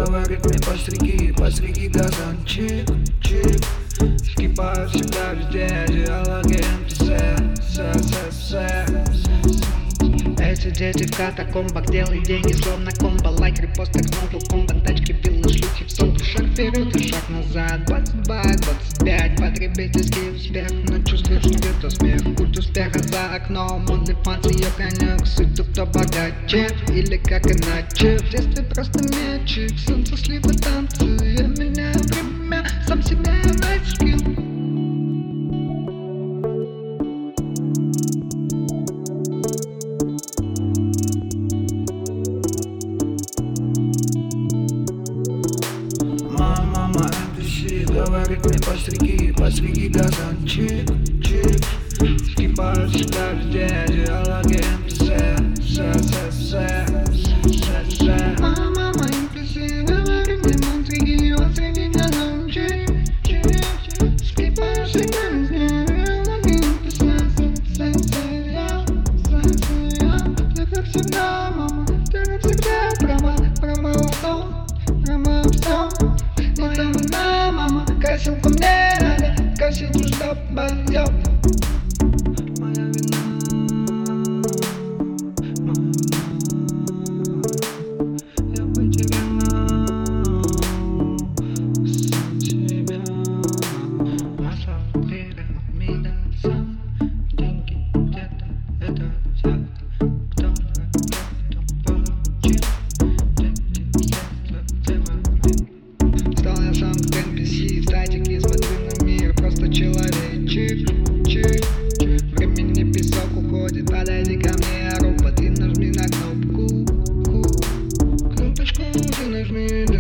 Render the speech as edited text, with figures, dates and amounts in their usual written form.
говорит мне постриги газон, чик, чик. Скипаю всегда везде, диалоги МТС, Эти дети в катакомбах делают деньги словно комбо. Лайк, репост, так снова комбо. Тачки, виллы, шлюхи в сон. Шаг вперед и шаг назад. 22, 25, потребительский успех. Но чувствуешь, что где-то смех. Культ успеха за окном. OnlyFans ее конек. Суть тут кто богаче или как иначе. В детстве просто мячик. Солнце, сливы, танцы. Я меняю время, сам себя лайфскилл. Мама МТС говорит мне постриги газон, чик, чик. Скипаю всегда везде, диалоги МТС, Мама МТС говорит мне постриги газон, чик, чик. Скипаю всегда везде, диалоги МТС. Ты как всегда, мама, ты как всегда права во всем, права во всем. Моя вина, мама, косилку мне надо, косилку, чтоб пойдет. Моя вина, я потерял сам себя. Наша пирамида, деньги где-то это взять. Стал я сам как NPC, в сайтик не смотрю на мир, просто человечек, чик. Времени песок уходит, подойди ко мне, робот, и нажми на кнопку. Кнопочку ты нажми,